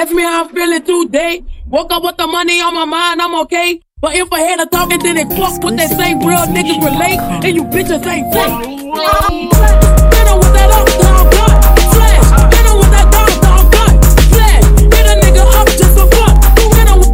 Ask me how I'm feeling today. Woke up with the money on my mind, I'm okay. But if I had a talking, then it fuck what they say. Real niggas relate, and you bitches ain't fake. Hit 'em with that uptown gun, flash. Hit 'em with that downtown gun, flash. Hit a nigga up just for fun. Hit 'em.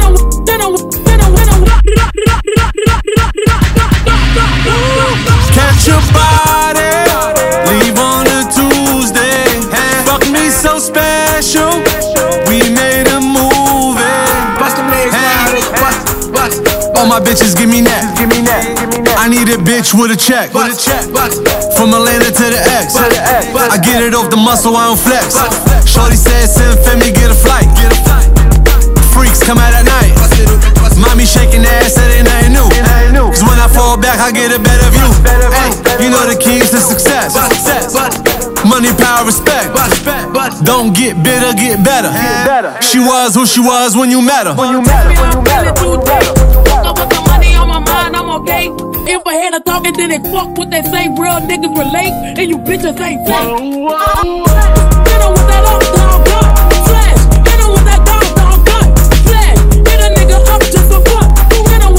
Catch your body, leave on a Tuesday. Fuck me so special, we made a movie. Bust them legs, bust. All my bitches give me that. I need a bitch with a check. From Atlanta to the X. I get it off the muscle, I don't flex. Shorty said send for me, get a flight. Freaks come out at night. Mommy shaking the ass, that ain't nothing new. Cause when I fall back, I get a better view. Ay, you know the keys to success. Money, power, respect. Don't get bitter, get better. She was who she was when you met her. Woke up with the money on my mind, I'm okay. If I had a talking, then it fuck what they say. Real niggas relate, and you bitches ain't fake. Hit 'em with that uptown gun, flash. Hit 'em with that downtown gun, flash. Hit a nigga up just for fun. Hit 'em.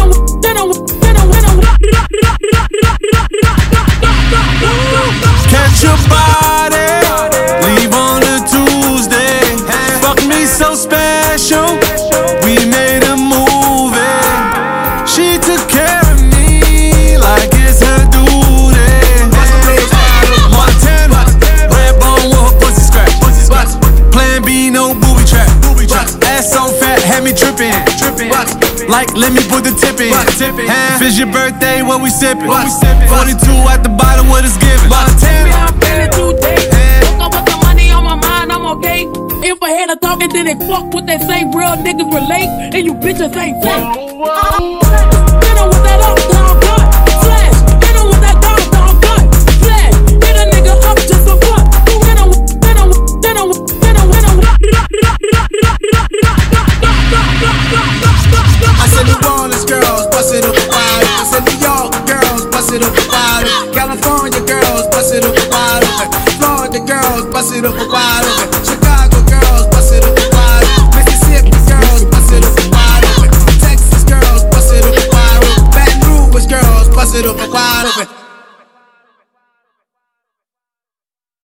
Catch your body, leave on a Tuesday. Fuck me so special, we made a movie. She took care of me like it's her duty. Montana, red bone with her pussy scratch. Plan B, no booby trap. Ass so fat, had me tripping. Like, let me put the tip in. If it's your birthday, what we sippin'? 42 at the bottom, what it's giving. Montana. I'm feeling today. Woke up with the money on my mind, I'm okay. If I had a talking, then it fuck what they say. Real niggas relate, and you bitches ain't fake. Hit 'em with that up.